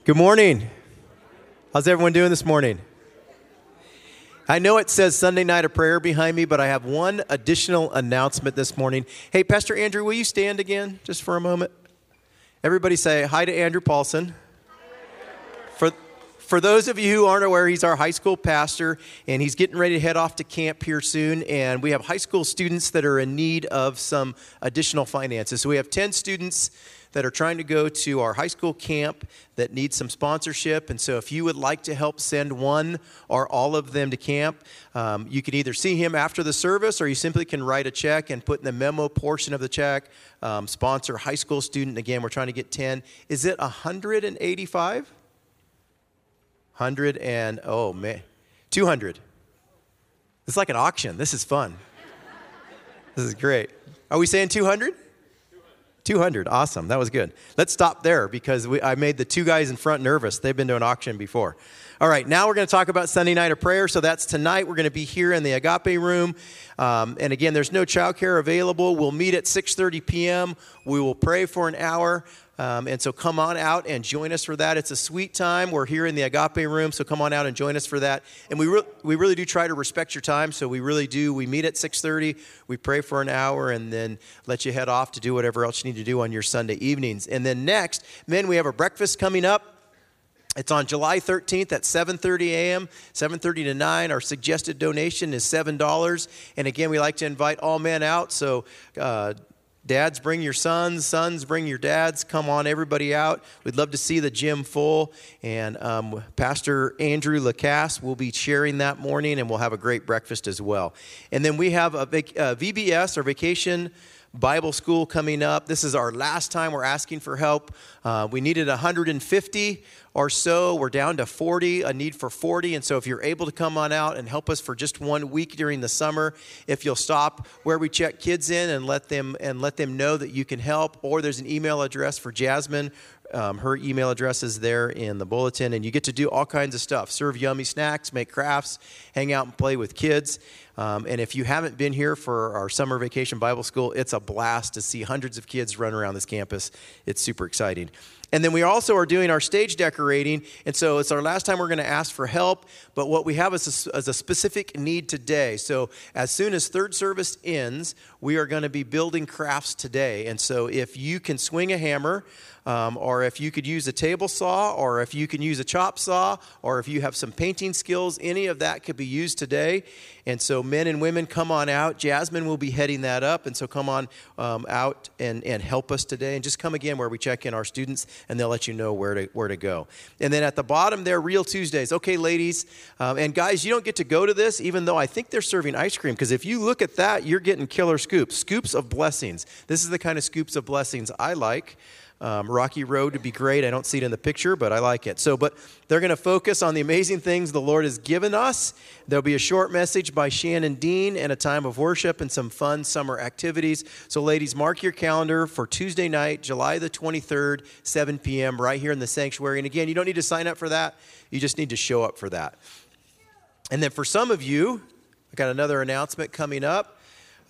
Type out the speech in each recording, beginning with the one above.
Good morning. How's everyone doing this morning? I know it says Sunday night of prayer behind me, but I have one additional announcement this morning. Hey, Pastor Andrew, will you stand again just for a moment? Everybody say hi to Andrew Paulson. For those of you who aren't aware, he's our high school pastor, and he's getting ready to head off to camp here soon, and we have high school students that are in need of some additional finances. So we have 10 students that are trying to go to our high school camp that need some sponsorship. And so if you would like to help send one or all of them to camp, you can either see him after the service, or you simply can write a check and put in the memo portion of the check, sponsor high school student. Again, we're trying to get 10. Is it 185? 200. It's like an auction. This is fun. This is great. Are we saying 200? 200. Awesome. That was good. Let's stop there because I made the two guys in front nervous. They've been to an auction before. All right, now we're going to talk about Sunday night of prayer. So that's tonight. We're going to be here in the Agape room. And again, there's no childcare available. We'll meet at 6:30 p.m. We will pray for an hour. And so come on out and join us for that. It's a sweet time. We're here in the Agape room, so come on out and join us for that. And we really do try to respect your time, so we really do. We meet at 6:30, we pray for an hour, and then let you head off to do whatever else you need to do on your Sunday evenings. And then next, men, we have a breakfast coming up. It's on July 13th at 7:30 a.m., 7:30 to 9. Our suggested donation is $7. And again, we like to invite all men out, so dads, bring your sons. Sons, bring your dads. Come on, everybody out. We'd love to see the gym full. And Pastor Andrew Lacasse will be sharing that morning, and we'll have a great breakfast as well. And then we have a VBS, or Vacation Bible School, coming up. This is our last time we're asking for help. We needed 150 or so. We're down to 40, a need for 40. And so if you're able to come on out and help us for just 1 week during the summer, if you'll stop where we check kids in and let them know that you can help, or there's an email address for Jasmine. Her email address is there in the bulletin, and you get to do all kinds of stuff. Serve yummy snacks, make crafts, hang out and play with kids. And if you haven't been here for our summer vacation Bible school, it's a blast to see hundreds of kids run around this campus. It's super exciting. And then we also are doing our stage decorating, and so it's our last time we're going to ask for help, but what we have is a specific need today. So as soon as third service ends, we are going to be building crafts today. And so if you can swing a hammer, or if you could use a table saw, or if you can use a chop saw, or if you have some painting skills, any of that could be used today. And so men and women, come on out. Jasmine will be heading that up, and so come on out and help us today. And just come again where we check in our students, and they'll let you know where to go. And then at the bottom there, Real Tuesdays. Okay, ladies, and guys, you don't get to go to this, even though I think they're serving ice cream, because if you look at that, you're getting killer scoops. Scoops of blessings. This is the kind of scoops of blessings I like. Rocky Road would be great. I don't see it in the picture, but I like it. But they're going to focus on the amazing things the Lord has given us. There'll be a short message by Shannon Dean and a time of worship and some fun summer activities. So ladies, mark your calendar for Tuesday night, July the 23rd, 7 p.m. right here in the sanctuary. And again, you don't need to sign up for that. You just need to show up for that. And then for some of you, I got another announcement coming up.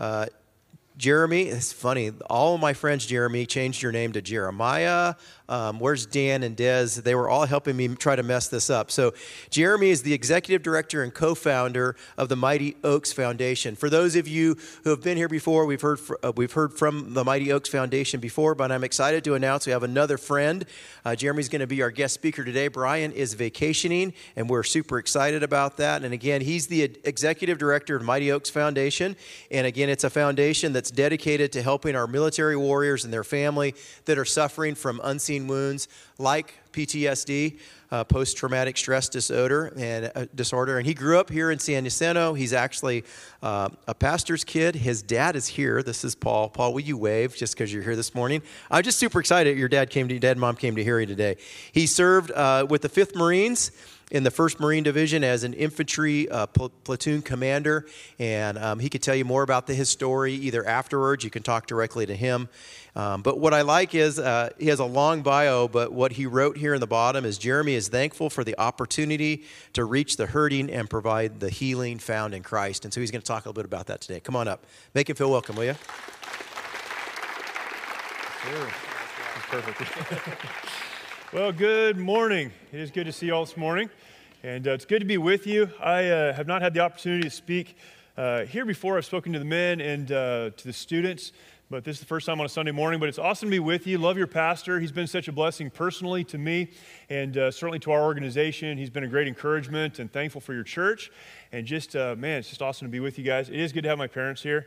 Jeremy, it's funny, all of my friends, Jeremy, changed your name to Jeremiah. Where's Dan and Des? They were all helping me try to mess this up. So Jeremy is the executive director and co-founder of the Mighty Oaks Foundation. For those of you who have been here before, we've heard from the Mighty Oaks Foundation before, but I'm excited to announce we have another friend. Jeremy's going to be our guest speaker today. Brian is vacationing, and we're super excited about that. And again, he's the executive director of Mighty Oaks Foundation. And again, it's a foundation that's dedicated to helping our military warriors and their family that are suffering from unseen wounds like PTSD, post-traumatic stress disorder. And he grew up here in San Jacinto. He's actually a pastor's kid. His dad is here. This is Paul. Paul, will you wave just because you're here this morning? I'm just super excited your dad and mom came to hear you today. He served with the 5th Marines in the 1st Marine Division as an infantry platoon commander, and he could tell you more about his story either afterwards. You can talk directly to him. But what I like is he has a long bio, but what he wrote here in the bottom is Jeremy is thankful for the opportunity to reach the hurting and provide the healing found in Christ. And so he's going to talk a little bit about that today. Come on up. Make him feel welcome, will you? Sure. That's perfect. Well, good morning. It is good to see you all this morning, and it's good to be with you. I have not had the opportunity to speak here before. I've spoken to the men and to the students, but this is the first time on a Sunday morning. But it's awesome to be with you. Love your pastor. He's been such a blessing personally to me and certainly to our organization. He's been a great encouragement, and thankful for your church. And just, man, it's just awesome to be with you guys. It is good to have my parents here.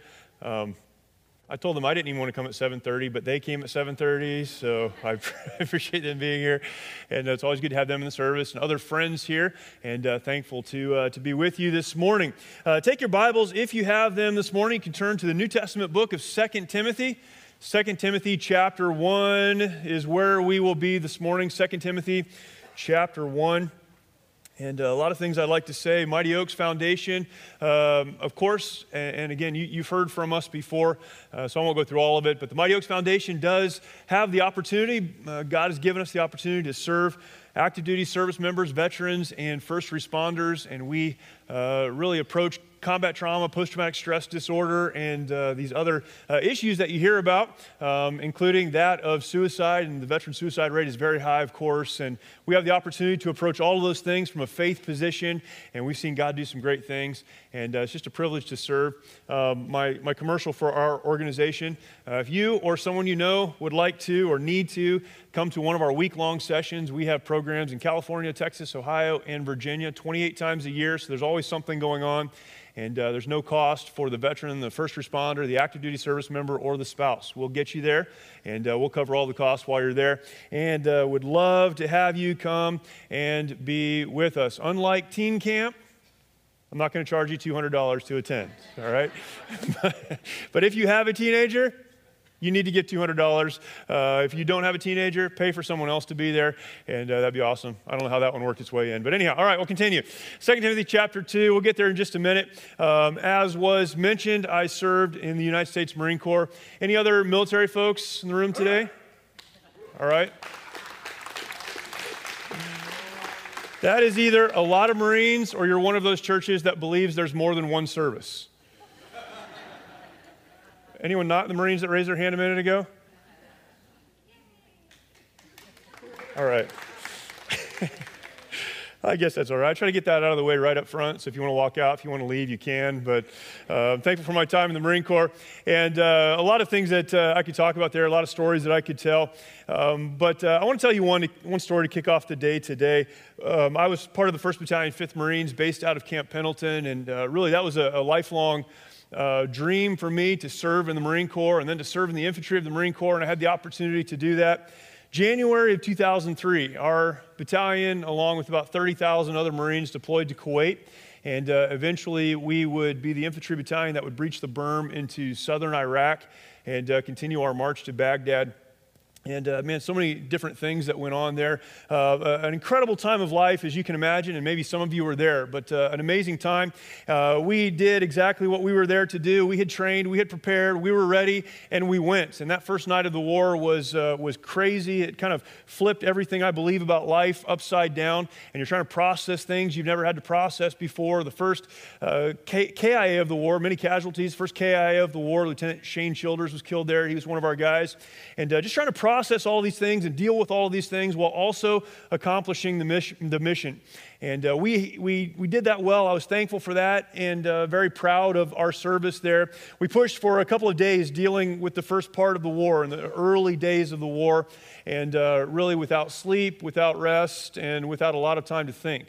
I told them I didn't even want to come at 7:30, but they came at 7:30, so I appreciate them being here. And it's always good to have them in the service and other friends here, and thankful to be with you this morning. Take your Bibles, if you have them this morning. You can turn to the New Testament book of 2 Timothy. 2 Timothy chapter 1 is where we will be this morning. 2 Timothy chapter 1. And a lot of things I'd like to say. Mighty Oaks Foundation, of course, and again, you've heard from us before, so I won't go through all of it, but the Mighty Oaks Foundation does have the opportunity. God has given us the opportunity to serve active duty service members, veterans, and first responders, and we really approach combat trauma, post-traumatic stress disorder, and these other issues that you hear about, including that of suicide, and the veteran suicide rate is very high, of course, and we have the opportunity to approach all of those things from a faith position, and we've seen God do some great things, and it's just a privilege to serve. My commercial for our organization, if you or someone you know would like to or need to come to one of our week-long sessions, we have programs in California, Texas, Ohio, and Virginia 28 times a year, so there's always something going on. And there's no cost for the veteran, the first responder, the active duty service member, or the spouse. We'll get you there, and we'll cover all the costs while you're there. And would love to have you come and be with us. Unlike teen camp, I'm not going to charge you $200 to attend, all right? But if you have a teenager, you need to get $200. If you don't have a teenager, pay for someone else to be there, and that'd be awesome. I don't know how that one worked its way in. But anyhow, all right, we'll continue. 2 Timothy chapter 2, we'll get there in just a minute. As was mentioned, I served in the United States Marine Corps. Any other military folks in the room today? All right. That is either a lot of Marines or you're one of those churches that believes there's more than one service. Anyone not in the Marines that raised their hand a minute ago? All right. I guess that's all right. I try to get that out of the way right up front, so if you want to walk out, if you want to leave, you can. But I'm thankful for my time in the Marine Corps. And a lot of things that I could talk about there, a lot of stories that I could tell. But I want to tell you one story to kick off the day today. I was part of the 1st Battalion, 5th Marines, based out of Camp Pendleton. And really, that was a lifelong dream for me to serve in the Marine Corps and then to serve in the infantry of the Marine Corps, and I had the opportunity to do that. January of 2003, our battalion, along with about 30,000 other Marines, deployed to Kuwait, and eventually we would be the infantry battalion that would breach the berm into southern Iraq and continue our march to Baghdad. And man, so many different things that went on there. An incredible time of life, as you can imagine, and maybe some of you were there, but an amazing time. We did exactly what we were there to do. We had trained, we had prepared, we were ready, and we went. And that first night of the war was crazy. It kind of flipped everything I believe about life upside down, and you're trying to process things you've never had to process before. The first KIA of the war, many casualties. First KIA of the war, Lieutenant Shane Childers was killed there. He was one of our guys. And just trying to process all these things and deal with all these things while also accomplishing the mission. And we did that well. I was thankful for that and very proud of our service there. We pushed for a couple of days dealing with the first part of the war, in the early days of the war, and really without sleep, without rest, and without a lot of time to think.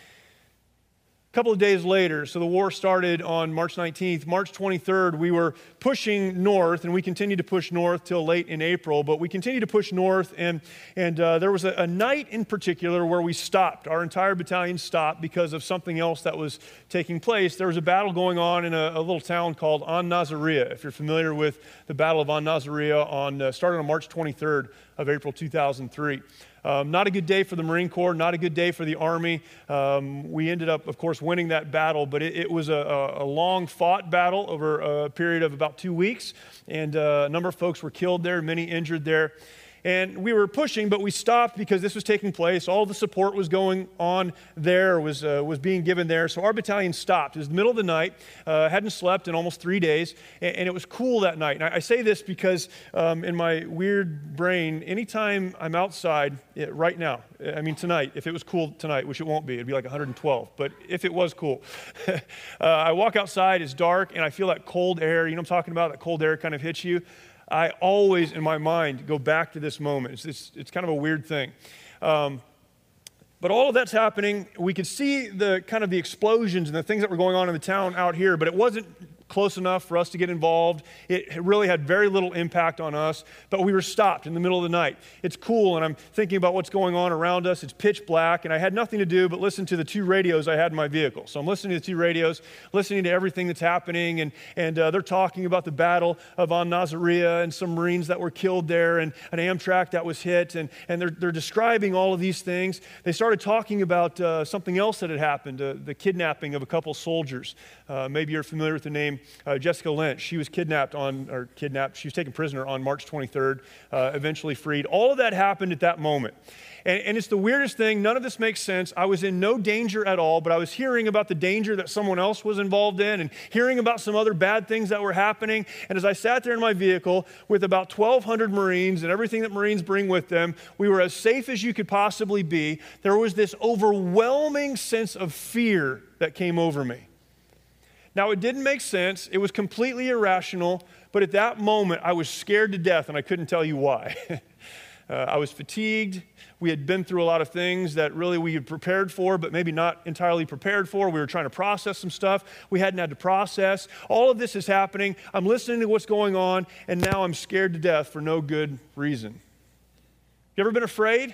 A couple of days later, so the war started on March 19th. March 23rd, we were pushing north, and we continued to push north till late in April, but we continued to push north, and there was a night in particular where we stopped. Our entire battalion stopped because of something else that was taking place. There was a battle going on in a little town called An-Naziriyah, if you're familiar with the Battle of An-Naziriyah, started on March 23rd of April 2003. Not a good day for the Marine Corps, not a good day for the Army. We ended up, of course, winning that battle, but it was a long-fought battle over a period of about 2 weeks, and a number of folks were killed there, many injured there. And we were pushing, but we stopped because this was taking place. All the support was going on there, was being given there. So our battalion stopped. It was the middle of the night. Hadn't slept in almost 3 days, and it was cool that night. And I say this because in my weird brain, anytime I'm outside right now, I mean tonight, if it was cool tonight, which it won't be, it'd be like 112, but if it was cool, I walk outside, it's dark, and I feel that cold air. You know what I'm talking about? That cold air kind of hits you. I always, in my mind, go back to this moment. It's kind of a weird thing. But all of that's happening. We could see the kind of the explosions and the things that were going on in the town out here, but it wasn't close enough for us to get involved. It really had very little impact on us, but we were stopped in the middle of the night. It's cool, and I'm thinking about what's going on around us. It's pitch black, and I had nothing to do but listen to the 2 radios I had in my vehicle. So I'm listening to the 2 radios, listening to everything that's happening, and they're talking about the battle of An Nazariya and some Marines that were killed there, and an Amtrak that was hit, and they're describing all of these things. They started talking about something else that had happened, the kidnapping of a couple soldiers. Maybe you're familiar with the name Jessica Lynch. She was she was taken prisoner on March 23rd, eventually freed. All of that happened at that moment. And it's the weirdest thing. None of this makes sense. I was in no danger at all, but I was hearing about the danger that someone else was involved in and hearing about some other bad things that were happening. And as I sat there in my vehicle with about 1,200 Marines and everything that Marines bring with them, we were as safe as you could possibly be. There was this overwhelming sense of fear that came over me. Now, it didn't make sense. It was completely irrational, but at that moment, I was scared to death, and I couldn't tell you why. I was fatigued. We had been through a lot of things that really we had prepared for, but maybe not entirely prepared for. We were trying to process some stuff we hadn't had to process. All of this is happening. I'm listening to what's going on, and now I'm scared to death for no good reason. You ever been afraid?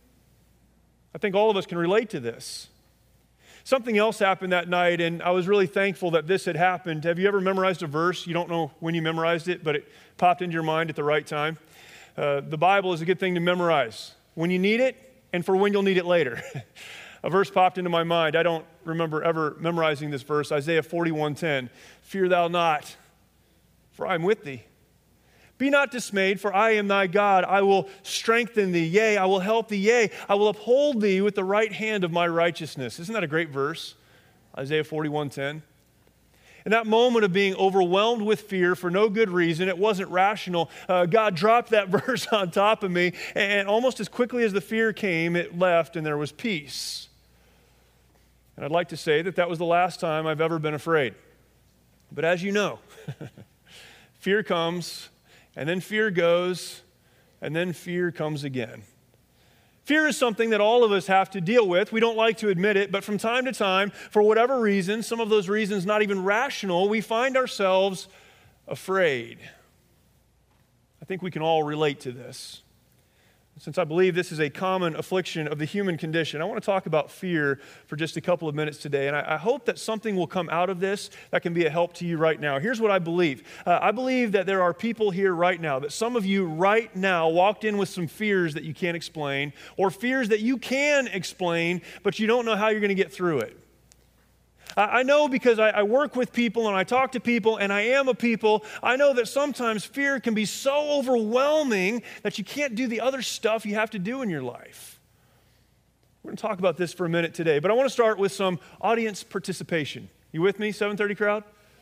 I think all of us can relate to this. Something else happened that night, and I was really thankful that this had happened. Have you ever memorized a verse? You don't know when you memorized it, but it popped into your mind at the right time. The Bible is a good thing to memorize when you need it and for when you'll need it later. A verse popped into my mind. I don't remember ever memorizing this verse, Isaiah 41:10. Fear thou not, for I am with thee. Be not dismayed, for I am thy God. I will strengthen thee. Yea, I will help thee. Yea, I will uphold thee with the right hand of my righteousness. Isn't that a great verse? Isaiah 41:10. In that moment of being overwhelmed with fear for no good reason, it wasn't rational, God dropped that verse on top of me, and almost as quickly as the fear came, it left and there was peace. And I'd like to say that that was the last time I've ever been afraid. But as you know, fear comes, and then fear goes, and then fear comes again. Fear is something that all of us have to deal with. We don't like to admit it, but from time to time, for whatever reason, some of those reasons not even rational, we find ourselves afraid. I think we can all relate to this. Since I believe this is a common affliction of the human condition, I want to talk about fear for just a couple of minutes today. And I hope that something will come out of this that can be a help to you right now. Here's what I believe. I believe that there are people here right now, that some of you right now walked in with some fears that you can't explain, or fears that you can explain, but you don't know how you're going to get through it. I know because I work with people and I talk to people and I am a people. I know that sometimes fear can be so overwhelming that you can't do the other stuff you have to do in your life. We're going to talk about this for a minute today, but I want to start with some audience participation. You with me, 7:30 crowd?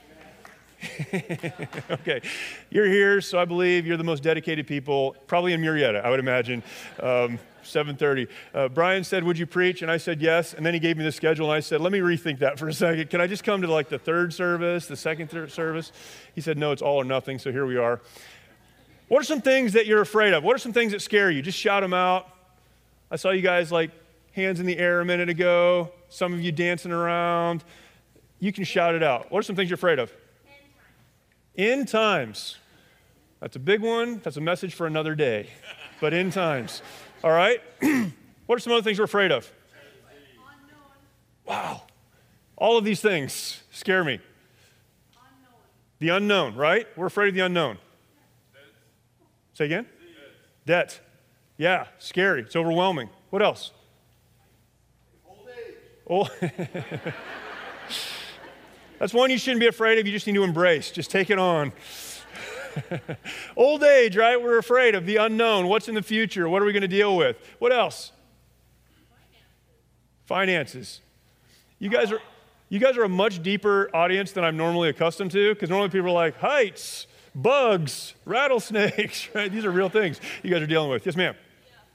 Okay, you're here, so I believe you're the most dedicated people, probably in Murrieta, I would imagine. 7:30. Brian said, would you preach? And I said, yes. And then he gave me the schedule, and I said, let me rethink that for a second. Can I just come to like the third service, the second service? He said, no, it's all or nothing, so here we are. What are some things that you're afraid of? What are some things that scare you? Just shout them out. I saw you guys like hands in the air a minute ago. Some of you dancing around. You can shout it out. What are some things you're afraid of? End times. That's a big one. That's a message for another day. But end times. All right? What are some other things we're afraid of? Wow. All of these things scare me. The unknown, right? We're afraid of the unknown. Say again? Debt. Yeah, scary. It's overwhelming. What else? Old age. Oh. That's one you shouldn't be afraid of. You just need to embrace. Just take it on. Old age, right? We're afraid of the unknown. What's in the future? What are we going to deal with? What else? Finances. You guys are a much deeper audience than I'm normally accustomed to, because normally people are like, heights, bugs, rattlesnakes, right? These are real things you guys are dealing with. Yes, ma'am.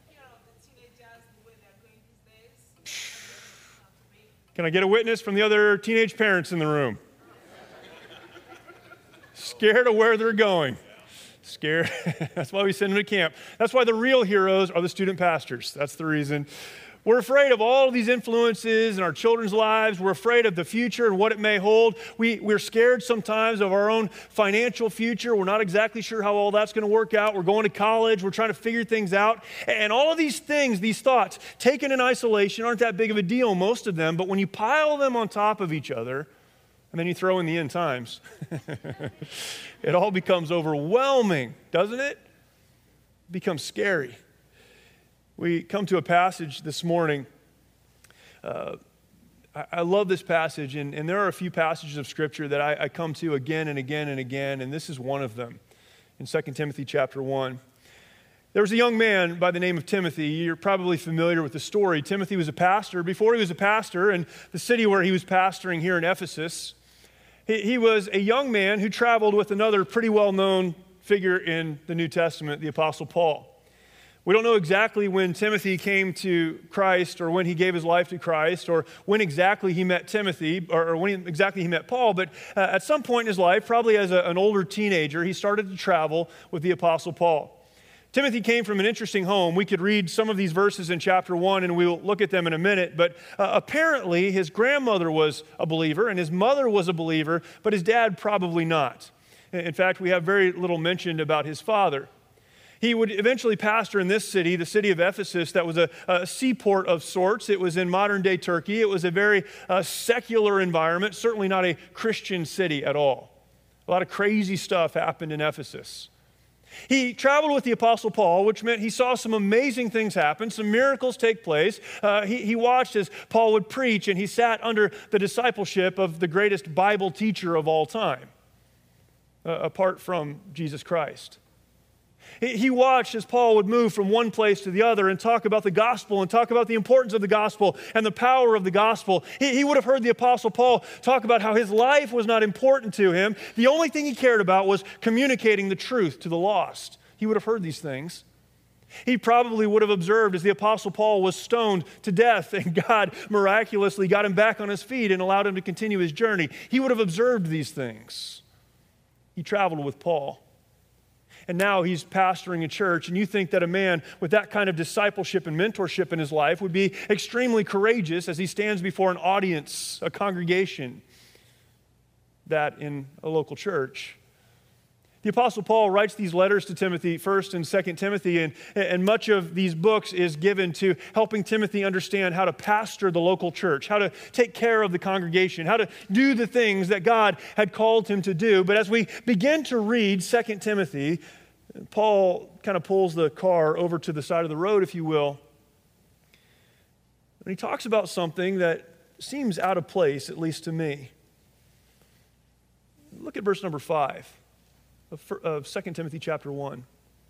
Can I get a witness from the other teenage parents in the room? Scared of where they're going. Scared. That's why we send them to camp. That's why the real heroes are the student pastors. That's the reason. We're afraid of all of these influences in our children's lives. We're afraid of the future and what it may hold. We're scared sometimes of our own financial future. We're not exactly sure how all that's going to work out. We're going to college. We're trying to figure things out. And all of these things, these thoughts, taken in isolation, aren't that big of a deal, most of them. But when you pile them on top of each other, and then you throw in the end times, it all becomes overwhelming, doesn't it? It becomes scary. We come to a passage this morning. I love this passage, and there are a few passages of Scripture that I come to again and again and again, and this is one of them in 2 Timothy chapter 1. There was a young man by the name of Timothy. You're probably familiar with the story. Timothy was a pastor. Before he was a pastor in the city where he was pastoring here in Ephesus, he was a young man who traveled with another pretty well-known figure in the New Testament, the Apostle Paul. We don't know exactly when Timothy came to Christ or when he gave his life to Christ or when exactly he met Timothy or when exactly he met Paul, but at some point in his life, probably as an older teenager, he started to travel with the Apostle Paul. Timothy came from an interesting home. We could read some of these verses in chapter 1, and we'll look at them in a minute, but apparently his grandmother was a believer and his mother was a believer, but his dad probably not. In fact, we have very little mentioned about his father. He would eventually pastor in this city, the city of Ephesus, that was a seaport of sorts. It was in modern-day Turkey. It was a very secular environment, certainly not a Christian city at all. A lot of crazy stuff happened in Ephesus. He traveled with the Apostle Paul, which meant he saw some amazing things happen, some miracles take place. He watched as Paul would preach, and he sat under the discipleship of the greatest Bible teacher of all time, apart from Jesus Christ. He watched as Paul would move from one place to the other and talk about the gospel and talk about the importance of the gospel and the power of the gospel. He would have heard the Apostle Paul talk about how his life was not important to him. The only thing he cared about was communicating the truth to the lost. He would have heard these things. He probably would have observed as the Apostle Paul was stoned to death and God miraculously got him back on his feet and allowed him to continue his journey. He would have observed these things. He traveled with Paul. And now he's pastoring a church, and you think that a man with that kind of discipleship and mentorship in his life would be extremely courageous as he stands before an audience, a congregation, that in a local church. The Apostle Paul writes these letters to Timothy, 1st and 2nd Timothy, and much of these books is given to helping Timothy understand how to pastor the local church, how to take care of the congregation, how to do the things that God had called him to do. But as we begin to read 2 Timothy, Paul kind of pulls the car over to the side of the road, if you will, and he talks about something that seems out of place, at least to me. Look at verse number 5 of 2 Timothy chapter 1.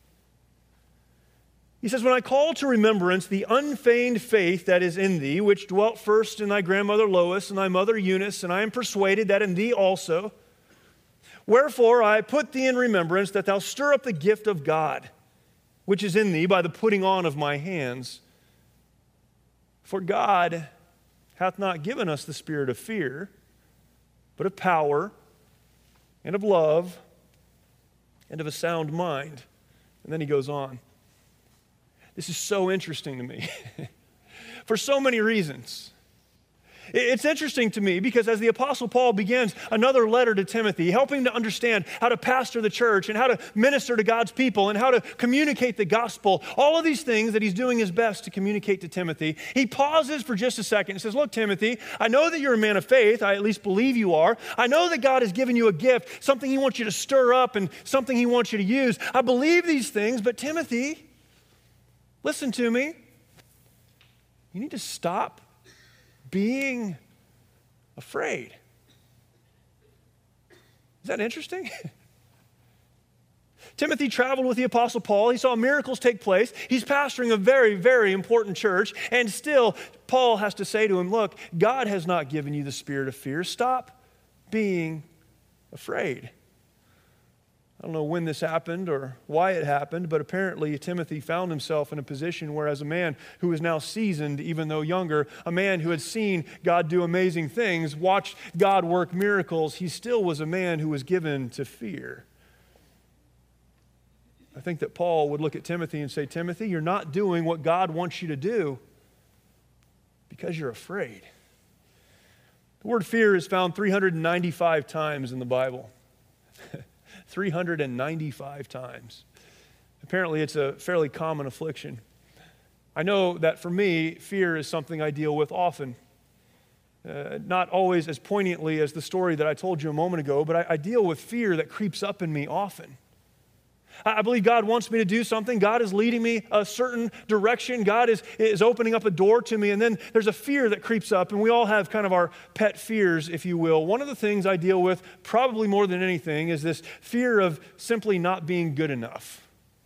He says, "When I call to remembrance the unfeigned faith that is in thee, which dwelt first in thy grandmother Lois and thy mother Eunice, and I am persuaded that in thee also. Wherefore I put thee in remembrance that thou stir up the gift of God, which is in thee by the putting on of my hands. For God hath not given us the spirit of fear, but of power and of love and of a sound mind." And then he goes on. This is so interesting to me for so many reasons. It's interesting to me because as the Apostle Paul begins another letter to Timothy, helping to understand how to pastor the church and how to minister to God's people and how to communicate the gospel, all of these things that he's doing his best to communicate to Timothy, he pauses for just a second and says, "Look, Timothy, I know that you're a man of faith. I at least believe you are. I know that God has given you a gift, something he wants you to stir up and something he wants you to use. I believe these things, but Timothy, listen to me. You need to stop being afraid." Is that interesting? Timothy traveled with the Apostle Paul. He saw miracles take place. He's pastoring a very, very important church. And still, Paul has to say to him, look, God has not given you the spirit of fear. Stop being afraid. I don't know when this happened or why it happened, but apparently Timothy found himself in a position where, as a man who was now seasoned, even though younger, a man who had seen God do amazing things, watched God work miracles, he still was a man who was given to fear. I think that Paul would look at Timothy and say, Timothy, you're not doing what God wants you to do because you're afraid. The word fear is found 395 times in the Bible. 395 times. Apparently, it's a fairly common affliction. I know that for me, fear is something I deal with often. Not always as poignantly as the story that I told you a moment ago, but I deal with fear that creeps up in me often. I believe God wants me to do something. God is leading me a certain direction. God is opening up a door to me. And then there's a fear that creeps up, and we all have kind of our pet fears, if you will. One of the things I deal with, probably more than anything, is this fear of simply not being good enough.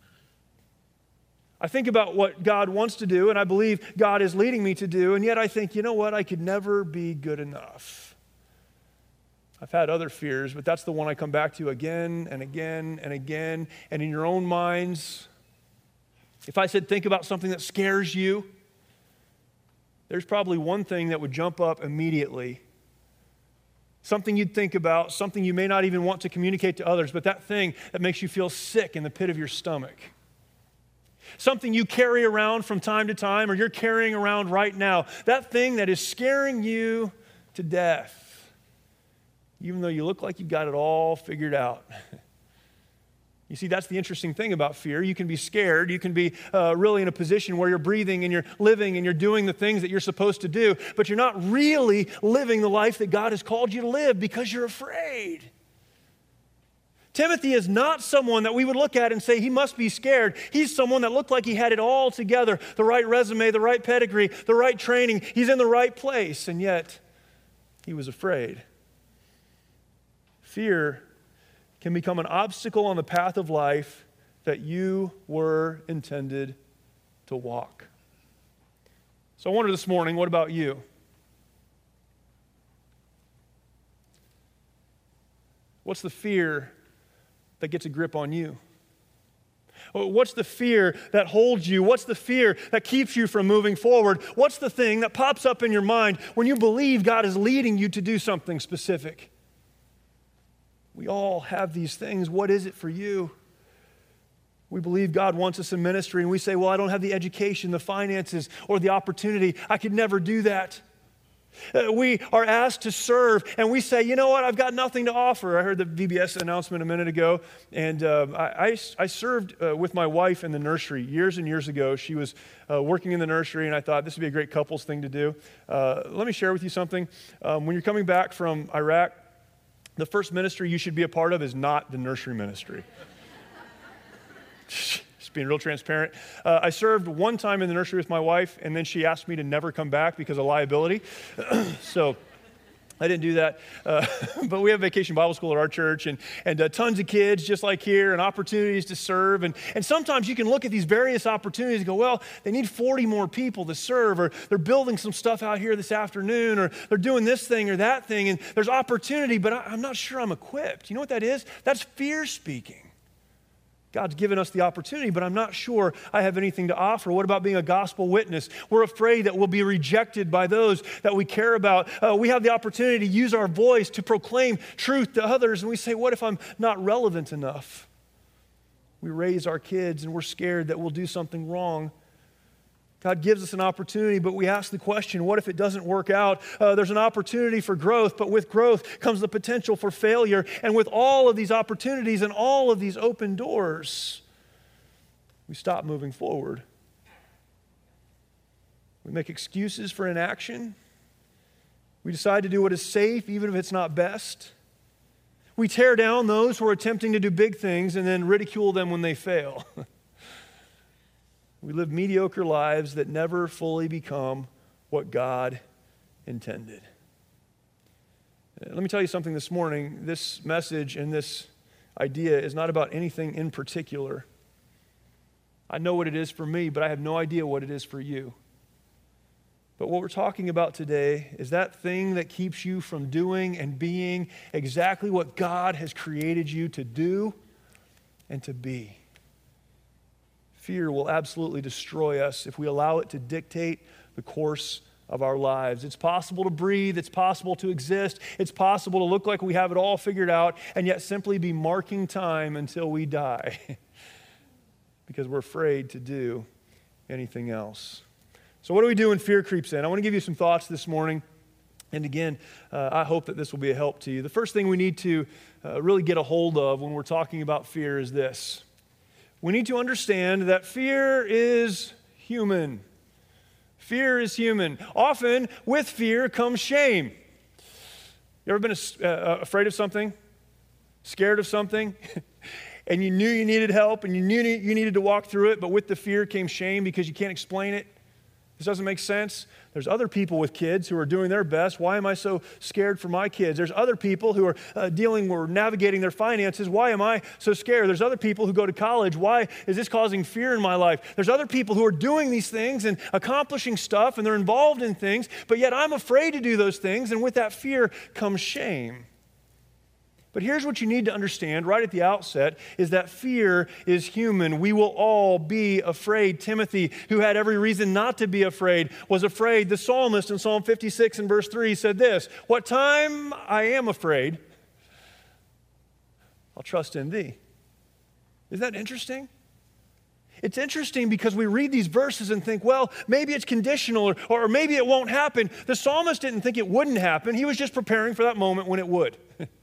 I think about what God wants to do, and I believe God is leading me to do, and yet I think, you know what? I could never be good enough. I've had other fears, but that's the one I come back to again and again and again. And in your own minds, if I said think about something that scares you, there's probably one thing that would jump up immediately. Something you'd think about, something you may not even want to communicate to others, but that thing that makes you feel sick in the pit of your stomach. Something you carry around from time to time, or you're carrying around right now. That thing that is scaring you to death. Even though you look like you've got it all figured out. You see, that's the interesting thing about fear. You can be scared. You can be really in a position where you're breathing and you're living and you're doing the things that you're supposed to do, but you're not really living the life that God has called you to live because you're afraid. Timothy is not someone that we would look at and say he must be scared. He's someone that looked like he had it all together, the right resume, the right pedigree, the right training. He's in the right place, and yet he was afraid. Fear can become an obstacle on the path of life that you were intended to walk. So I wonder this morning, what about you? What's the fear that gets a grip on you? What's the fear that holds you? What's the fear that keeps you from moving forward? What's the thing that pops up in your mind when you believe God is leading you to do something specific? We all have these things. What is it for you? We believe God wants us in ministry, and we say, well, I don't have the education, the finances, or the opportunity. I could never do that. We are asked to serve, and we say, you know what, I've got nothing to offer. I heard the VBS announcement a minute ago, and I served with my wife in the nursery years and years ago. She was working in the nursery, and I thought this would be a great couples thing to do. Let me share with you something. When you're coming back from Iraq, the first ministry you should be a part of is not the nursery ministry. Just being real transparent. I served one time in the nursery with my wife, and then she asked me to never come back because of liability. So I didn't do that. But we have Vacation Bible School at our church, and tons of kids just like here, and opportunities to serve. And sometimes you can look at these various opportunities and go, well, they need 40 more people to serve, or they're building some stuff out here this afternoon, or they're doing this thing or that thing, and there's opportunity, but I'm not sure I'm equipped. You know what that is? That's fear speaking. God's given us the opportunity, but I'm not sure I have anything to offer. What about being a gospel witness? We're afraid that we'll be rejected by those that we care about. We have the opportunity to use our voice to proclaim truth to others, and we say, what if I'm not relevant enough? We raise our kids, and we're scared that we'll do something wrong. God gives us an opportunity, but we ask the question, what if it doesn't work out? There's an opportunity for growth, but with growth comes the potential for failure. And with all of these opportunities and all of these open doors, we stop moving forward. We make excuses for inaction. We decide to do what is safe, even if it's not best. We tear down those who are attempting to do big things and then ridicule them when they fail. We live mediocre lives that never fully become what God intended. Let me tell you something this morning. This message and this idea is not about anything in particular. I know what it is for me, but I have no idea what it is for you. But what we're talking about today is that thing that keeps you from doing and being exactly what God has created you to do and to be. Fear will absolutely destroy us if we allow it to dictate the course of our lives. It's possible to breathe, it's possible to exist, it's possible to look like we have it all figured out and yet simply be marking time until we die because we're afraid to do anything else. So what do we do when fear creeps in? I want to give you some thoughts this morning. And again, I hope that this will be a help to you. The first thing we need to really get a hold of when we're talking about fear is this. We need to understand that fear is human. Fear is human. Often, with fear comes shame. You ever been afraid of something? Scared of something? And you knew you needed help and you knew you needed to walk through it, but with the fear came shame because you can't explain it? This doesn't make sense. There's other people with kids who are doing their best. Why am I so scared for my kids? There's other people who are dealing or navigating their finances. Why am I so scared? There's other people who go to college. Why is this causing fear in my life? There's other people who are doing these things and accomplishing stuff, and they're involved in things, but yet I'm afraid to do those things, and with that fear comes shame. But here's what you need to understand right at the outset is that fear is human. We will all be afraid. Timothy, who had every reason not to be afraid, was afraid. The psalmist in Psalm 56 and verse 3 said this, "What time I am afraid, I'll trust in thee." Isn't that interesting? It's interesting because we read these verses and think, well, maybe it's conditional or maybe it won't happen. The psalmist didn't think it wouldn't happen. He was just preparing for that moment when it would.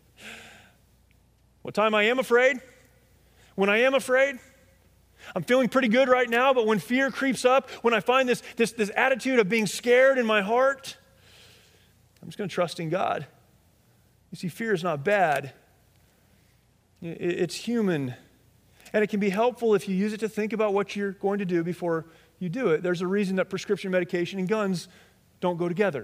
What time I am afraid? When I am afraid? I'm feeling pretty good right now, but when fear creeps up, when I find this attitude of being scared in my heart, I'm just going to trust in God. You see, fear is not bad. It's human. And it can be helpful if you use it to think about what you're going to do before you do it. There's a reason that prescription medication and guns don't go together.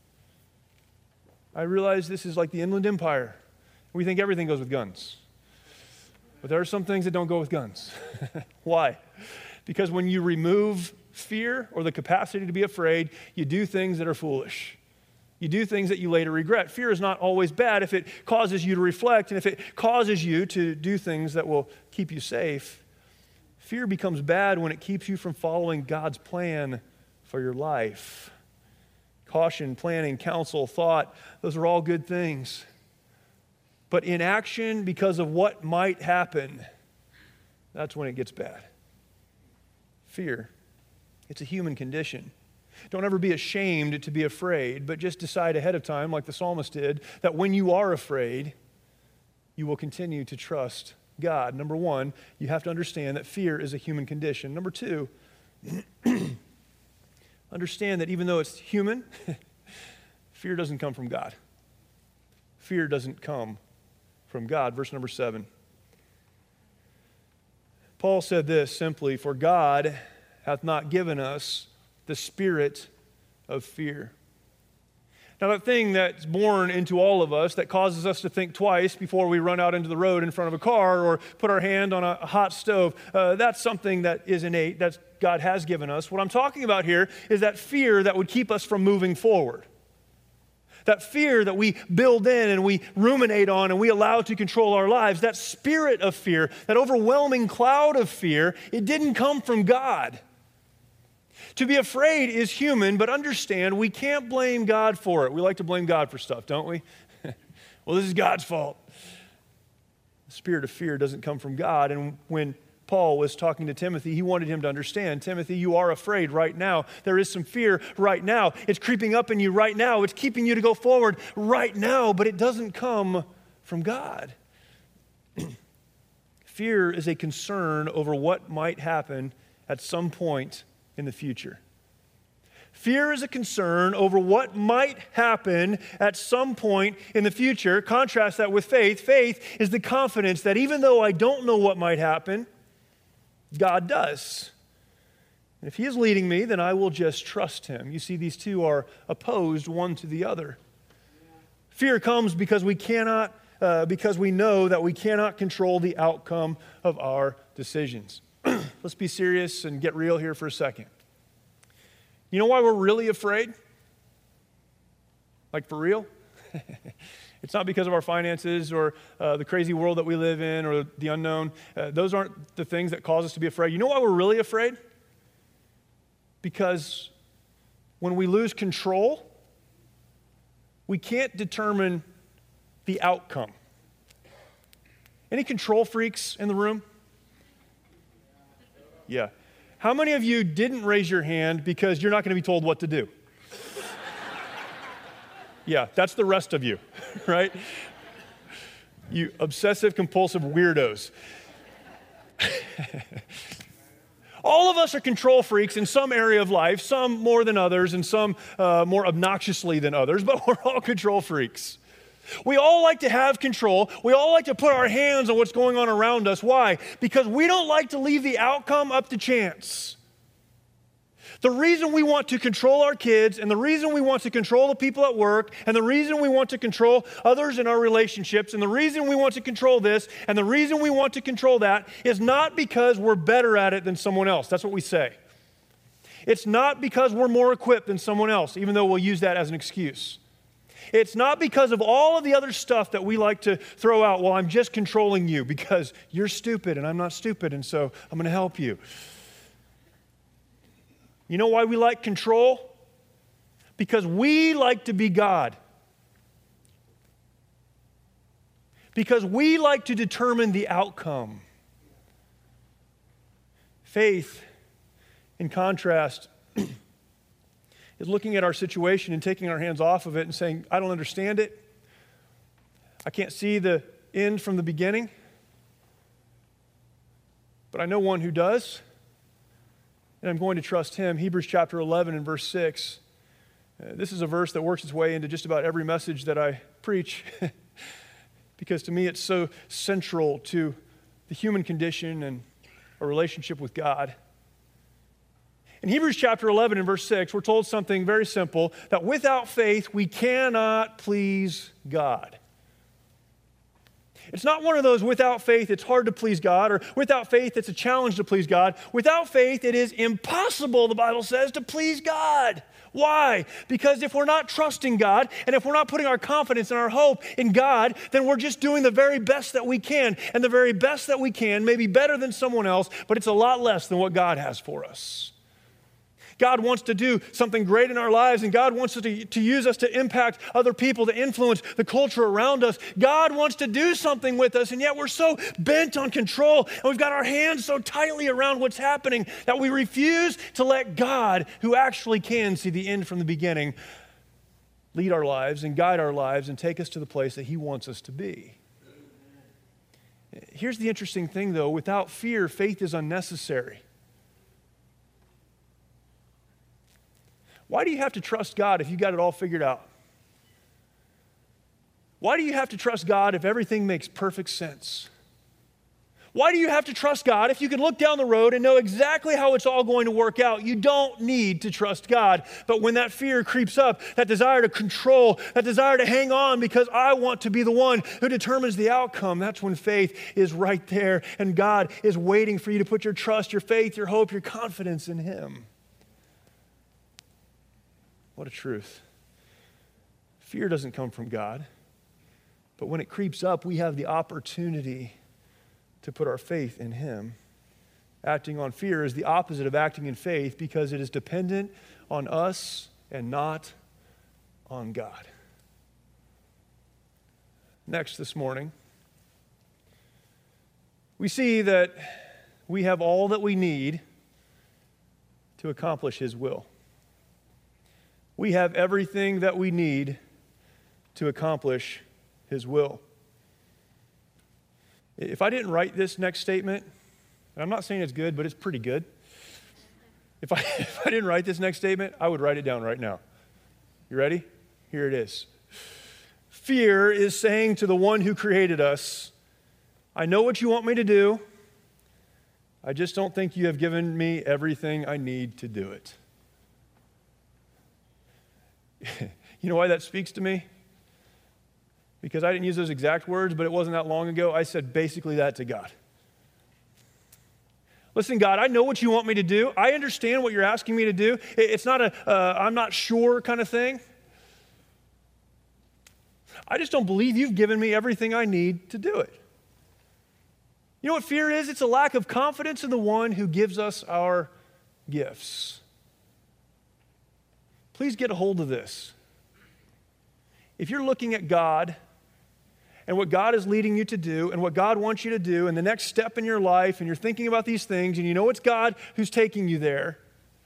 I realize this is like the Inland Empire. We think everything goes with guns. But there are some things that don't go with guns. Why? Because when you remove fear or the capacity to be afraid, you do things that are foolish. You do things that you later regret. Fear is not always bad if it causes you to reflect and if it causes you to do things that will keep you safe. Fear becomes bad when it keeps you from following God's plan for your life. Caution, planning, counsel, thought, those are all good things. But inaction because of what might happen, that's when it gets bad. Fear, it's a human condition. Don't ever be ashamed to be afraid, but just decide ahead of time, like the psalmist did, that when you are afraid, you will continue to trust God. Number one, you have to understand that fear is a human condition. Number two, understand that even though it's human, fear doesn't come from God. Fear doesn't come from God. Verse number 7. Paul said this simply, "For God hath not given us the spirit of fear." Now, that thing that's born into all of us that causes us to think twice before we run out into the road in front of a car or put our hand on a hot stove, that's something that is innate, that God has given us. What I'm talking about here is that fear that would keep us from moving forward. That fear that we build in and we ruminate on and we allow to control our lives, that spirit of fear, that overwhelming cloud of fear, it didn't come from God. To be afraid is human, but understand we can't blame God for it. We like to blame God for stuff, don't we? Well, this is God's fault. The spirit of fear doesn't come from God. And when Paul was talking to Timothy, he wanted him to understand, Timothy, you are afraid right now. There is some fear right now. It's creeping up in you right now. It's keeping you to go forward right now, but it doesn't come from God. Fear is a concern over what might happen at some point in the future. Fear is a concern over what might happen at some point in the future. Contrast that with faith. Faith is the confidence that even though I don't know what might happen, God does. And if He is leading me, then I will just trust Him. You see, these two are opposed one to the other. Fear comes because we cannot because we know that we cannot control the outcome of our decisions. Let's be serious and get real here for a second. You know why we're really afraid? Like for real? It's not because of our finances or the crazy world that we live in or the unknown. Those aren't the things that cause us to be afraid. You know why we're really afraid? Because when we lose control, we can't determine the outcome. Any control freaks in the room? Yeah. How many of you didn't raise your hand because you're not going to be told what to do? Yeah, that's the rest of you, right? You obsessive compulsive weirdos. All of us are control freaks in some area of life, some more than others and some more obnoxiously than others, but we're all control freaks. We all like to have control. We all like to put our hands on what's going on around us. Why? Because we don't like to leave the outcome up to chance. The reason we want to control our kids and the reason we want to control the people at work and the reason we want to control others in our relationships and the reason we want to control this and the reason we want to control that is not because we're better at it than someone else. That's what we say. It's not because we're more equipped than someone else, even though we'll use that as an excuse. It's not because of all of the other stuff that we like to throw out, well, I'm just controlling you because you're stupid and I'm not stupid and so I'm going to help you. You know why we like control? Because we like to be God. Because we like to determine the outcome. Faith, in contrast, is looking at our situation and taking our hands off of it and saying, I don't understand it. I can't see the end from the beginning. But I know one who does. And I'm going to trust him. Hebrews chapter 11 and verse 6. This is a verse that works its way into just about every message that I preach because to me it's so central to the human condition and a relationship with God. In Hebrews chapter 11 and verse 6, we're told something very simple, that without faith we cannot please God. It's not one of those without faith it's hard to please God, or without faith it's a challenge to please God. Without faith it is impossible, the Bible says, to please God. Why? Because if we're not trusting God, and if we're not putting our confidence and our hope in God, then we're just doing the very best that we can. And the very best that we can may be better than someone else, but it's a lot less than what God has for us. God wants to do something great in our lives, and God wants to use us to impact other people, to influence the culture around us. God wants to do something with us, and yet we're so bent on control, and we've got our hands so tightly around what's happening that we refuse to let God, who actually can see the end from the beginning, lead our lives and guide our lives and take us to the place that He wants us to be. Here's the interesting thing, though. Without fear, faith is unnecessary. Why do you have to trust God if you got it all figured out? Why do you have to trust God if everything makes perfect sense? Why do you have to trust God if you can look down the road and know exactly how it's all going to work out? You don't need to trust God. But when that fear creeps up, that desire to control, that desire to hang on because I want to be the one who determines the outcome, that's when faith is right there and God is waiting for you to put your trust, your faith, your hope, your confidence in Him. What a truth. Fear doesn't come from God, but when it creeps up, we have the opportunity to put our faith in Him. Acting on fear is the opposite of acting in faith because it is dependent on us and not on God. Next this morning, we see that we have all that we need to accomplish His will. We have everything that we need to accomplish His will. If I didn't write this next statement, and I'm not saying it's good, but it's pretty good. If I didn't write this next statement, I would write it down right now. You ready? Here it is. Fear is saying to the one who created us, I know what you want me to do. I just don't think you have given me everything I need to do it. You know why that speaks to me? because I didn't use those exact words, but it wasn't that long ago. I said basically that to God. Listen, God, I know what you want me to do. I understand what you're asking me to do. It's not a I'm not sure kind of thing. I just don't believe you've given me everything I need to do it. You know what fear is? It's a lack of confidence in the one who gives us our gifts. Please get a hold of this. If you're looking at God and what God is leading you to do and what God wants you to do and the next step in your life, and you're thinking about these things and you know it's God who's taking you there,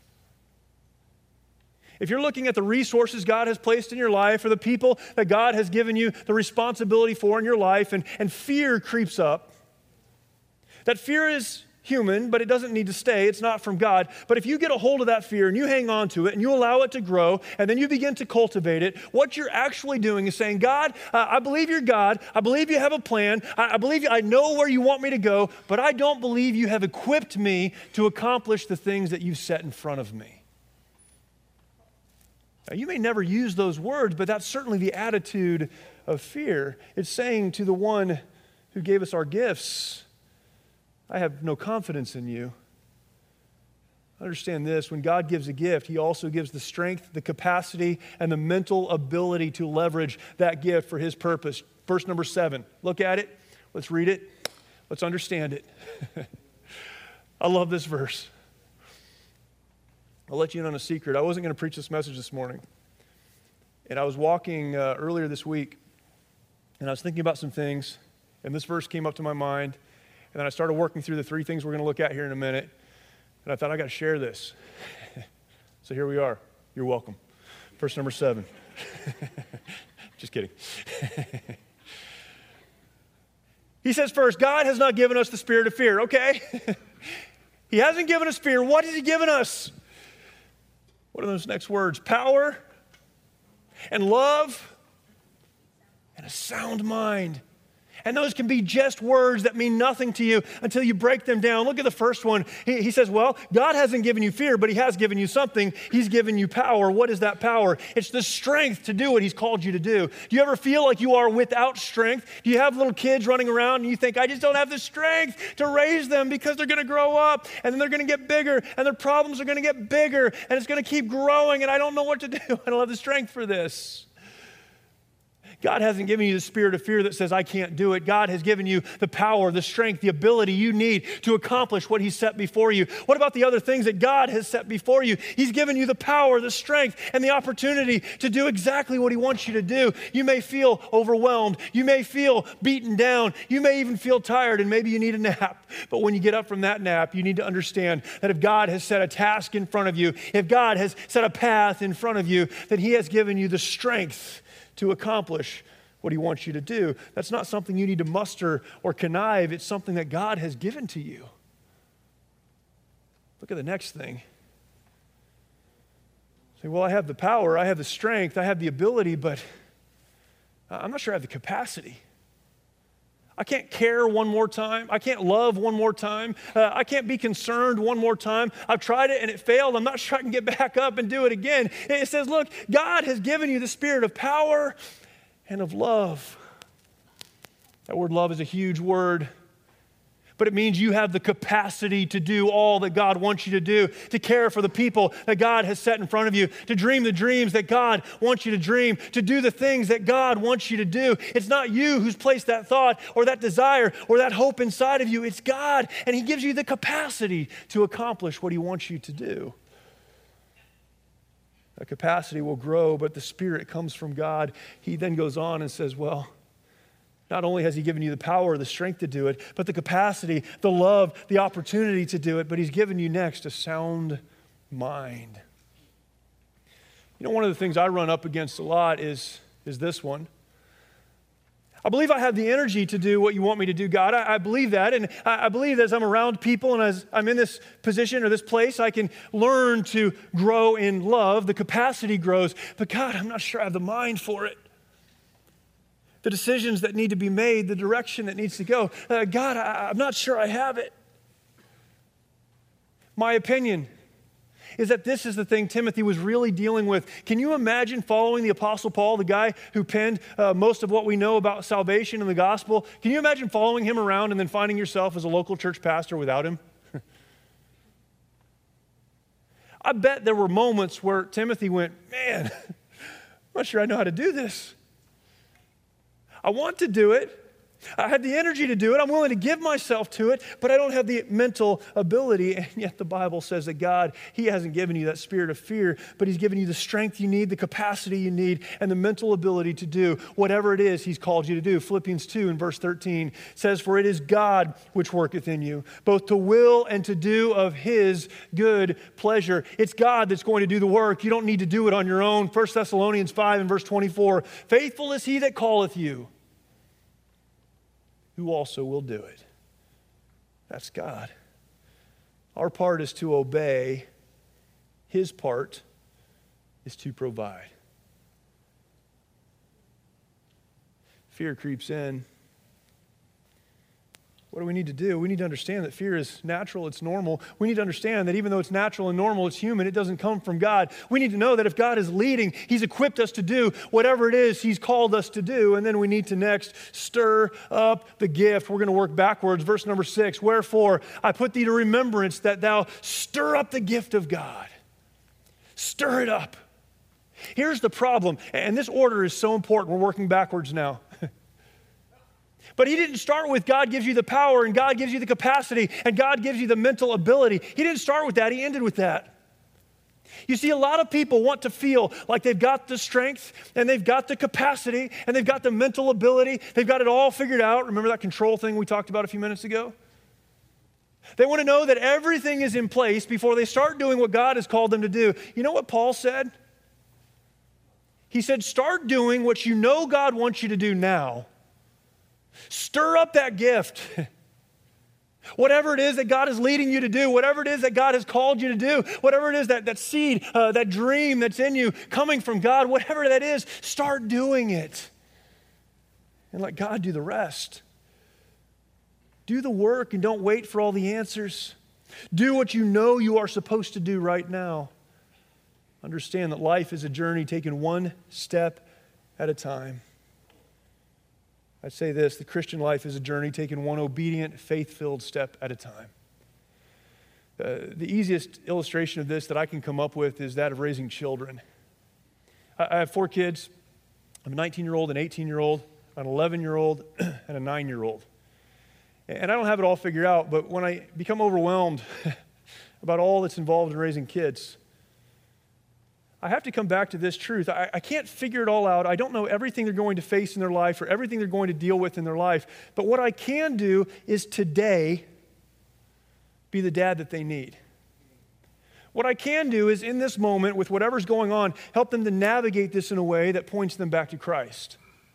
if you're looking at the resources God has placed in your life or the people that God has given you the responsibility for in your life, and fear creeps up, that fear is human, but it doesn't need to stay. It's not from God. But if you get a hold of that fear and you hang on to it and you allow it to grow and then you begin to cultivate it, what you're actually doing is saying, God, I believe you're God. I believe you have a plan. I believe I know where you want me to go, but I don't believe you have equipped me to accomplish the things that you've set in front of me. Now, you may never use those words, but that's certainly the attitude of fear. It's saying to the one who gave us our gifts, I have no confidence in you. Understand this, when God gives a gift, he also gives the strength, the capacity, and the mental ability to leverage that gift for his purpose. Verse number 7, look at it, let's read it, let's understand it. I love this verse. I'll let you in on a secret. I wasn't going to preach this message this morning. And I was walking earlier this week, and I was thinking about some things, and this verse came up to my mind. And then I started working through the 3 things we're going to look at here in a minute. And I thought, I got to share this. So here we are. You're welcome. Verse number 7. Just kidding. He says first, God has not given us the spirit of fear. Okay. He hasn't given us fear. What has he given us? What are those next words? Power and love and a sound mind. And those can be just words that mean nothing to you until you break them down. Look at the first one. He says, well, God hasn't given you fear, but he has given you something. He's given you power. What is that power? It's the strength to do what he's called you to do. Do you ever feel like you are without strength? Do you have little kids running around and you think, I just don't have the strength to raise them because they're going to grow up and then they're going to get bigger and their problems are going to get bigger and it's going to keep growing and I don't know what to do. I don't have the strength for this. God hasn't given you the spirit of fear that says, I can't do it. God has given you the power, the strength, the ability you need to accomplish what he's set before you. What about the other things that God has set before you? He's given you the power, the strength, and the opportunity to do exactly what he wants you to do. You may feel overwhelmed. You may feel beaten down. You may even feel tired, and maybe you need a nap. But when you get up from that nap, you need to understand that if God has set a task in front of you, if God has set a path in front of you, then he has given you the strength to accomplish what he wants you to do. That's not something you need to muster or connive. It's something that God has given to you. Look at the next thing. Say, well, I have the power, I have the strength, I have the ability, but I'm not sure I have the capacity. I can't care one more time. I can't love one more time. I can't be concerned one more time. I've tried it and it failed. I'm not sure I can get back up and do it again. It says, look, God has given you the spirit of power and of love. That word love is a huge word, but it means you have the capacity to do all that God wants you to do, to care for the people that God has set in front of you, to dream the dreams that God wants you to dream, to do the things that God wants you to do. It's not you who's placed that thought or that desire or that hope inside of you. It's God, and he gives you the capacity to accomplish what he wants you to do. That capacity will grow, but the Spirit comes from God. He then goes on and says, well, not only has he given you the power, the strength to do it, but the capacity, the love, the opportunity to do it, but he's given you next a sound mind. You know, one of the things I run up against a lot is this one. I believe I have the energy to do what you want me to do, God. I believe that, and I believe that as I'm around people and as I'm in this position or this place, I can learn to grow in love. The capacity grows, but God, I'm not sure I have the mind for it. The decisions that need to be made, the direction that needs to go. God, I'm not sure I have it. My opinion is that this is the thing Timothy was really dealing with. Can you imagine following the Apostle Paul, the guy who penned most of what we know about salvation and the gospel? Can you imagine following him around and then finding yourself as a local church pastor without him? I bet there were moments where Timothy went, man, I'm not sure I know how to do this. I want to do it. I have the energy to do it. I'm willing to give myself to it, but I don't have the mental ability. And yet the Bible says that God, He hasn't given you that spirit of fear, but He's given you the strength you need, the capacity you need, and the mental ability to do whatever it is He's called you to do. Philippians 2 in verse 13 says, "For it is God which worketh in you, both to will and to do of His good pleasure." It's God that's going to do the work. You don't need to do it on your own. 1 Thessalonians 5 in verse 24, "Faithful is He that calleth you, who also will do it." That's God. Our part is to obey. His part is to provide. Fear creeps in. What do we need to do? We need to understand that fear is natural, it's normal. We need to understand that even though it's natural and normal, it's human, it doesn't come from God. We need to know that if God is leading, He's equipped us to do whatever it is He's called us to do. And then we need to next stir up the gift. We're going to work backwards. Verse number 6, "Wherefore I put thee to remembrance that thou stir up the gift of God." Stir it up. Here's the problem, and this order is so important. We're working backwards now. But He didn't start with God gives you the power and God gives you the capacity and God gives you the mental ability. He didn't start with that. He ended with that. You see, a lot of people want to feel like they've got the strength and they've got the capacity and they've got the mental ability. They've got it all figured out. Remember that control thing we talked about a few minutes ago? They want to know that everything is in place before they start doing what God has called them to do. You know what Paul said? He said, start doing what you know God wants you to do now. Stir up that gift. Whatever it is that God is leading you to do, whatever it is that God has called you to do, whatever it is that seed, that dream that's in you coming from God, whatever that is, start doing it. And let God do the rest. Do the work and don't wait for all the answers. Do what you know you are supposed to do right now. Understand that life is a journey taken one step at a time. I'd say this, the Christian life is a journey taken one obedient, faith-filled step at a time. The easiest illustration of this that I can come up with is that of raising children. I have 4 kids. I'm a 19-year-old, an 18-year-old, an 11-year-old, and a 9-year-old. And I don't have it all figured out, but when I become overwhelmed about all that's involved in raising kids, I have to come back to this truth. I can't figure it all out. I don't know everything they're going to face in their life or everything they're going to deal with in their life. But what I can do is today be the dad that they need. What I can do is in this moment, with whatever's going on, help them to navigate this in a way that points them back to Christ.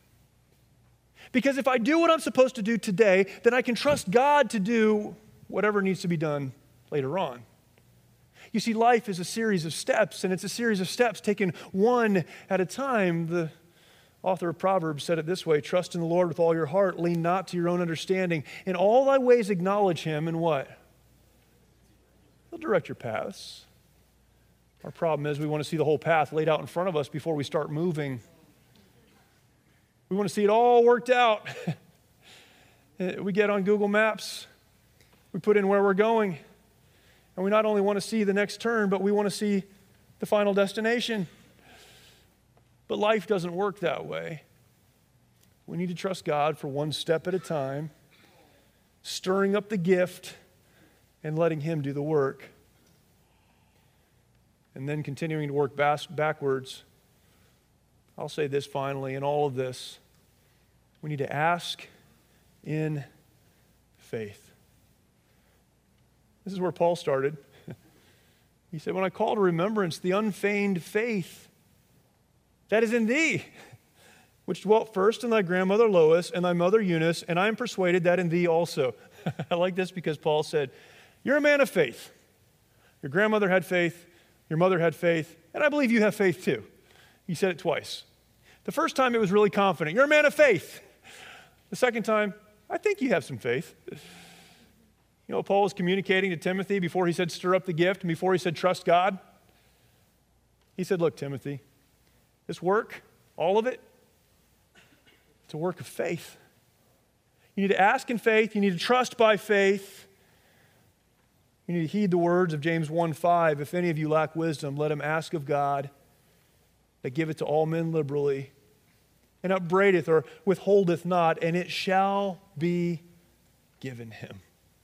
Because if I do what I'm supposed to do today, then I can trust God to do whatever needs to be done later on. You see, life is a series of steps, and it's a series of steps taken one at a time. The author of Proverbs said it this way, "Trust in the Lord with all your heart, lean not to your own understanding. In all thy ways acknowledge Him," and what? He'll direct your paths. Our problem is we want to see the whole path laid out in front of us before we start moving. We want to see it all worked out. We get on Google Maps, we put in where we're going, and we not only want to see the next turn, but we want to see the final destination. But life doesn't work that way. We need to trust God for one step at a time, stirring up the gift and letting Him do the work. And then continuing to work backwards. I'll say this finally, in all of this, we need to ask in faith. This is where Paul started. He said, when I call to remembrance the unfeigned faith that is in thee, which dwelt first in thy grandmother Lois and thy mother Eunice, and I am persuaded that in thee also. I like this because Paul said, you're a man of faith. Your grandmother had faith, your mother had faith, and I believe you have faith too. He said it twice. The first time it was really confident. You're a man of faith. The second time, I think you have some faith. You know what Paul was communicating to Timothy before he said stir up the gift and before he said trust God? He said, look, Timothy, this work, all of it, it's a work of faith. You need to ask in faith. You need to trust by faith. You need to heed the words of James 1:5. If any of you lack wisdom, let him ask of God, that giveth to all men liberally, and upbraideth or withholdeth not, and it shall be given him.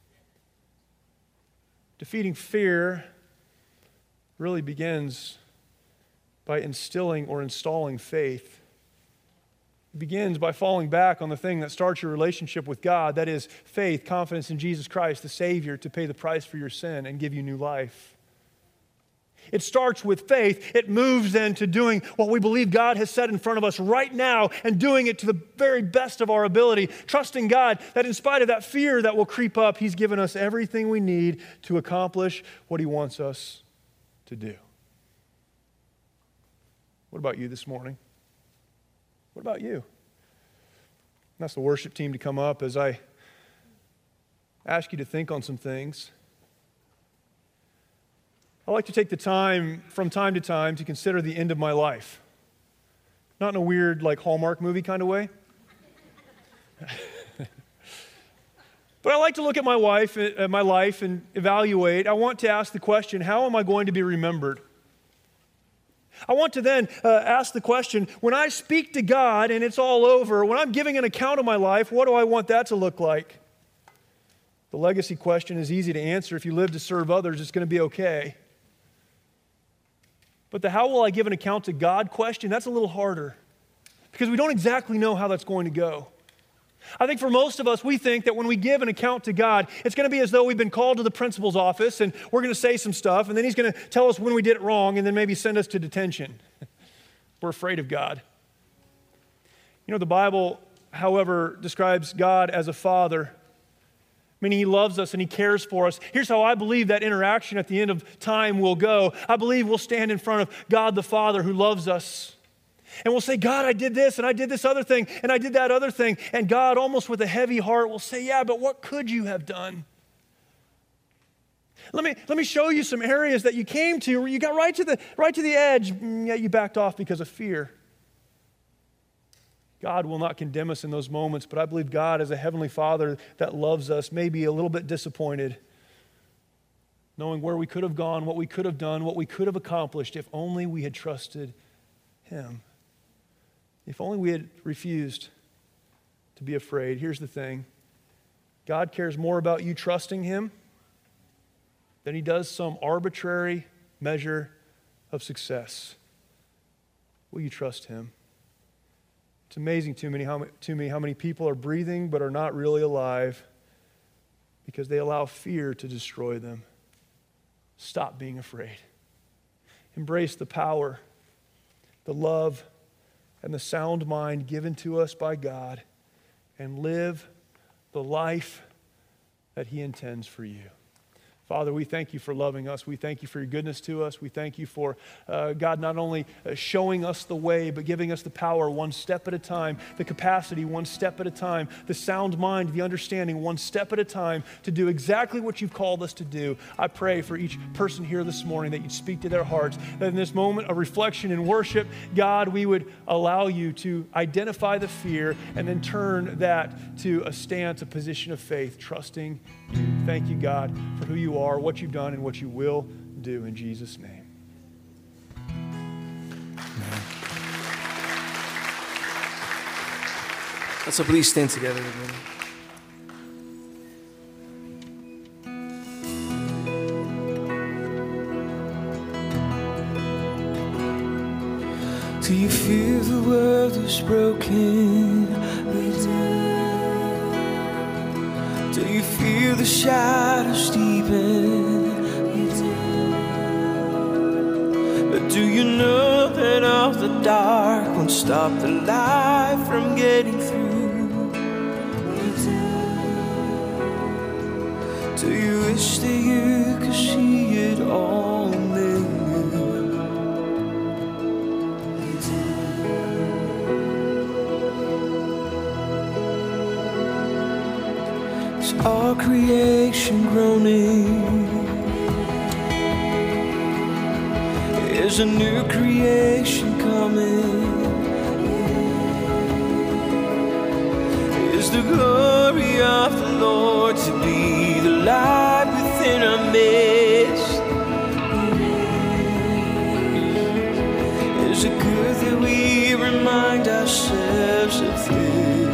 Defeating fear really begins by instilling or installing faith. It begins by falling back on the thing that starts your relationship with God, that is faith, confidence in Jesus Christ, the Savior, to pay the price for your sin and give you new life. It starts with faith. It moves then to doing what we believe God has set in front of us right now and doing it to the very best of our ability, trusting God that in spite of that fear that will creep up, He's given us everything we need to accomplish what He wants us to do. What about you this morning? What about you? That's the worship team to come up as I ask you to think on some things. I like to take the time from time to time to consider the end of my life. Not in a weird, like Hallmark movie kind of way. But I like to look at my life and evaluate. I want to ask the question, how am I going to be remembered? I want to then ask the question, when I speak to God and it's all over, when I'm giving an account of my life, what do I want that to look like? The legacy question is easy to answer. If you live to serve others, it's going to be okay. But the how will I give an account to God question, that's a little harder because we don't exactly know how that's going to go. I think for most of us, we think that when we give an account to God, it's going to be as though we've been called to the principal's office and we're going to say some stuff and then he's going to tell us when we did it wrong and then maybe send us to detention. We're afraid of God. You know, the Bible, however, describes God as a father, meaning He loves us and He cares for us. Here's how I believe that interaction at the end of time will go. I believe we'll stand in front of God the Father who loves us. And we'll say, God, I did this and I did this other thing and I did that other thing. And God, almost with a heavy heart, will say, yeah, but what could you have done? Let me show you some areas that you came to where you got right to the edge, yet you backed off because of fear. God will not condemn us in those moments, but I believe God, as a heavenly Father that loves us, may be a little bit disappointed, knowing where we could have gone, what we could have done, what we could have accomplished if only we had trusted Him. If only we had refused to be afraid. Here's the thing. God cares more about you trusting Him than He does some arbitrary measure of success. Will you trust Him? It's amazing to me how many people are breathing but are not really alive because they allow fear to destroy them. Stop being afraid. Embrace the power, the love, and the sound mind given to us by God and live the life that He intends for you. Father, we thank You for loving us. We thank You for Your goodness to us. We thank You for, God, not only showing us the way, but giving us the power one step at a time, the capacity one step at a time, the sound mind, the understanding one step at a time to do exactly what You've called us to do. I pray for each person here this morning that You'd speak to their hearts, that in this moment of reflection and worship, God, we would allow You to identify the fear and then turn that to a stance, a position of faith, trusting You. Thank You, God, for who You are, what You've done, and what You will do in Jesus' name. So please stand together with me. Do you feel the world is broken? Do you feel the shadows deepen? But do you know that all the dark won't stop the light from getting through? Do you wish that you could see it all new? Is all creation groaning? Is there's a new creation coming. Is the glory of the Lord to be the light within our midst? Is it good that we remind ourselves of this?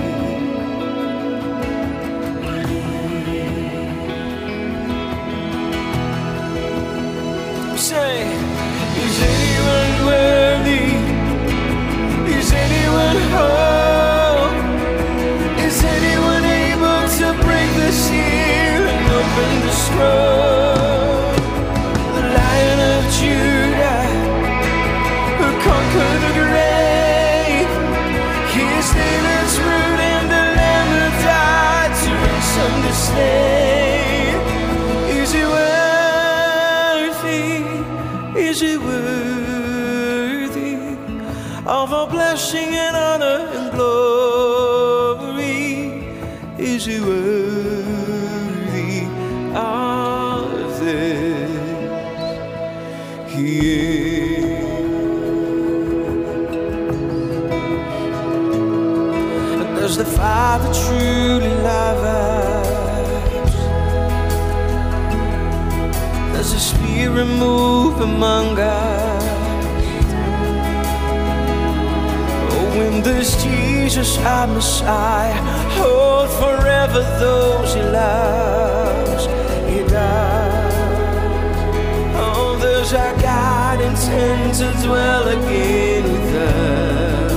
Say, is anyone worthy? Is anyone whole? Is anyone able to break the seal and open the scroll? The Lion of Judah, who conquered the grave, his name is root and the Lamb who died to ransom the slave. Is he worthy? Is he worthy of all blessing and honor and glory? Is he worthy of this? He is. Does the Father truly love us? Does the Spirit move among us? Oh, when does Jesus our Messiah hold forever those he loves? He does. Oh, does our God intend to dwell again with us?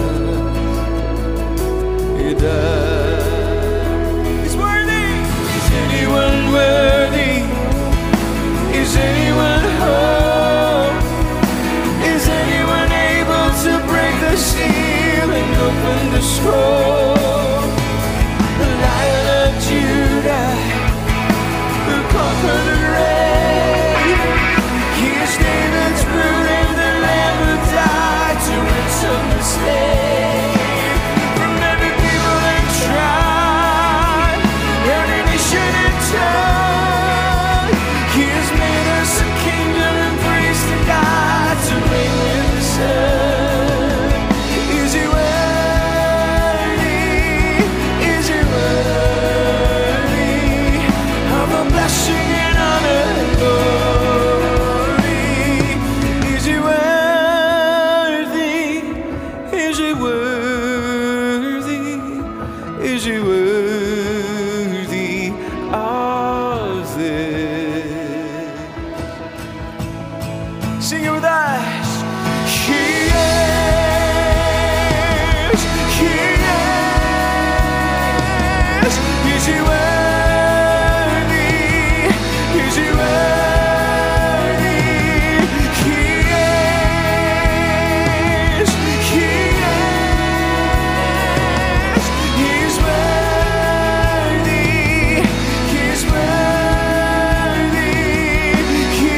He does. He's worthy. Is anyone worthy? Is anyone whole? Is anyone able to break the seal and open the scroll? The Lion of Judah, who conquered the grave, his name is root and the Lamb who died to ransom the slave. From every people and tribe, every nation and tongue, he has made us a kingdom and priest to God to reign with the Son. Is he worthy? Is he worthy of a blessing and honor and glory? Is he worthy? Is he worthy? Is he worthy of this? Sing it with us. He is. He is. Is he worthy? Is he worthy? He is. He is. He's worthy. He's worthy. He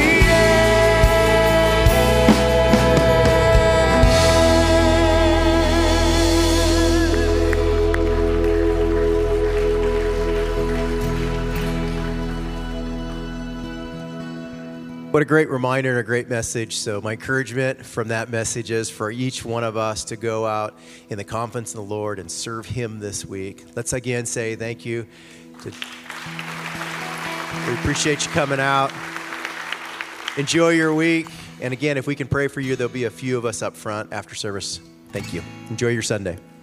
What a great reminder and a great message. So my encouragement from that message is for each one of us to go out in the confidence in the Lord and serve him this week. Let's again say thank you. We appreciate you coming out. Enjoy your week. And again, if we can pray for you, there'll be a few of us up front after service. Thank you. Enjoy your Sunday.